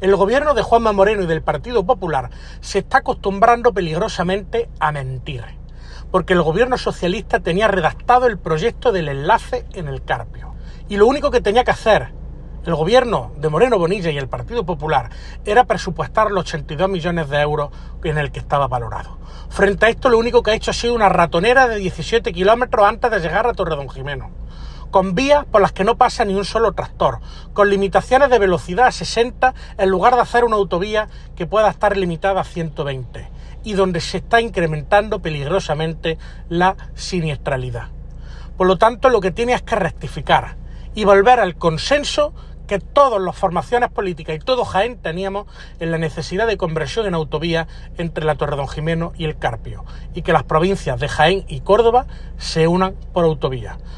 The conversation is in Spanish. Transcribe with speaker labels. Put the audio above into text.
Speaker 1: El gobierno de Juanma Moreno y del Partido Popular se está acostumbrando peligrosamente a mentir, porque el gobierno socialista tenía redactado el proyecto del enlace en el Carpio. Y lo único que tenía que hacer el gobierno de Moreno Bonilla y el Partido Popular era presupuestar los 82 millones de euros en el que estaba valorado. Frente a esto, lo único que ha hecho ha sido una ratonera de 17 kilómetros antes de llegar a Torredonjimeno, con vías por las que no pasa ni un solo tractor, con limitaciones de velocidad a 60 en lugar de hacer una autovía que pueda estar limitada a 120, y donde se está incrementando peligrosamente la siniestralidad. Por lo tanto, lo que tiene es que rectificar y volver al consenso que todas las formaciones políticas y todo Jaén teníamos en la necesidad de conversión en autovía entre la Torredonjimeno y el Carpio, y que las provincias de Jaén y Córdoba se unan por autovía.